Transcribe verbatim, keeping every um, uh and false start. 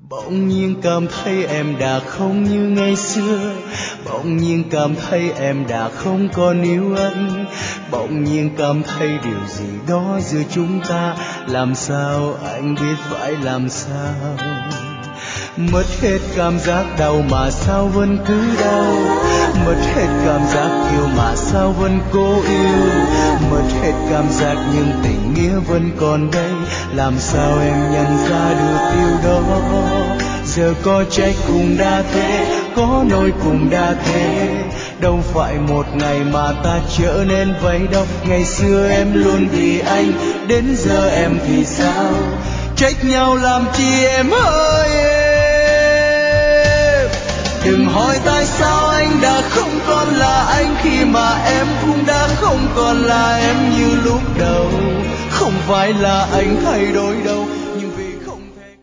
Bỗng nhiên cảm thấy em đã không như ngày xưa, bỗng nhiên cảm thấy em đã không còn yêu anh, bỗng nhiên cảm thấy điều gì đó giữa chúng ta, làm sao anh biết phải làm sao. Mất hết cảm giác đau mà sao vẫn cứ đau, mất hết cảm giác yêu mà sao vẫn cố yêu, mất hết cảm giác nhưng tình nghĩa vẫn còn đây, làm sao em nhận ra được điều đó. Giờ có trách cùng đã thế, có nỗi cùng đã thế, đâu phải một ngày mà ta trở nên vậy đâu. Ngày xưa em luôn vì anh, đến giờ em thì sao, trách nhau làm chi em ơi em. Đừng hỏi tại sao anh đã không còn là anh, khi mà em cũng đã không còn là em như lúc đầu. Không phải là anh thay đổi đâu,